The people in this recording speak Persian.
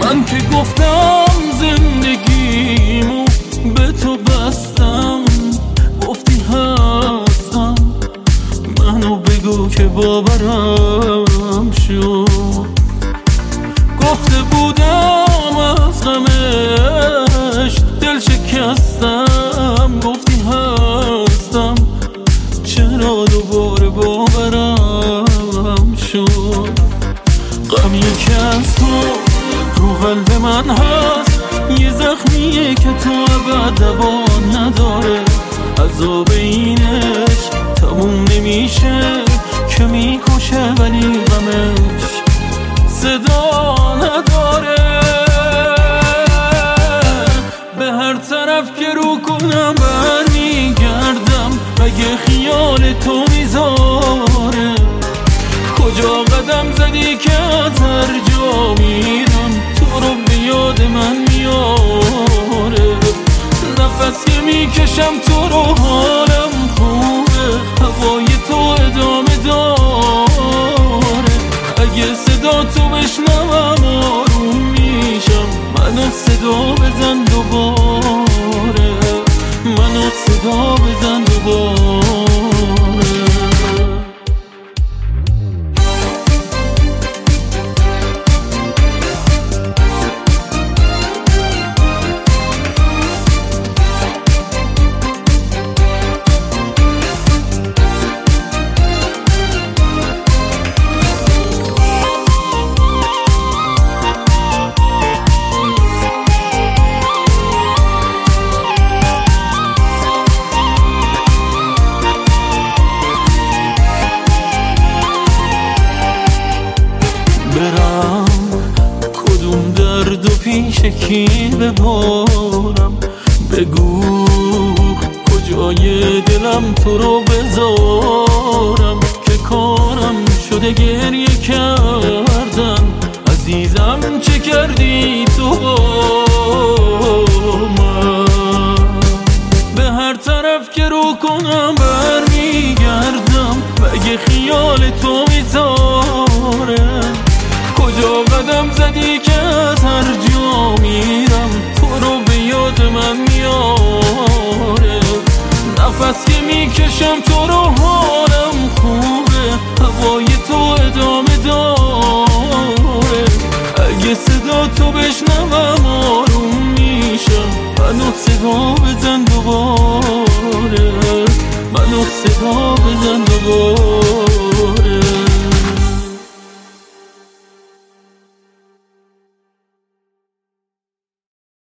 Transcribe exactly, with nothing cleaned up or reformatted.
من که گفتم زندگیمو به تو بستم، گفتی هستم، منو بگو که باورم شد. گفته بودم از غمش دل شکستم، گفتی هستم، چرا دوباره باورم شد. غمی که از تو رو قلب من هست، یه زخمیه که تو ابد دوا نداره. عذاب اینش تموم نمیشه که میکشه، ولی غمش صدا نداره. به هر طرف که رو کنم برمیگردم، مگه خیال تو میذاره؟ کجا قدم زدی که از هر جا میرم تو رو به یاد من میاره؟ نفس که میکشم تو رو حالم خوبه، هوای تو ادامه داره. اگه صدا تو بشنوم آروم میشم، منو صدا بزن دوباره، منو صدا بزن دوباره. برم کدوم درد و پیش کی ببارم؟ بگو کجای دلم تو رو بذارم که کارم شده گریه کردن. عزیزم چه کردی تو با من؟ به هر طرف که رو کنم برمیگردم، مگه خیال تو میذاره؟ کجا قدم زدی که از هر جا میرم تو رو به یاد من میاره؟ نفس که میکشم تو رو حالم خوبه، هوای تو ادامه داره. اگه صدا تو بشنوم آروم میشم، منو صدا بزن دوباره، منو صدا بزن دوباره.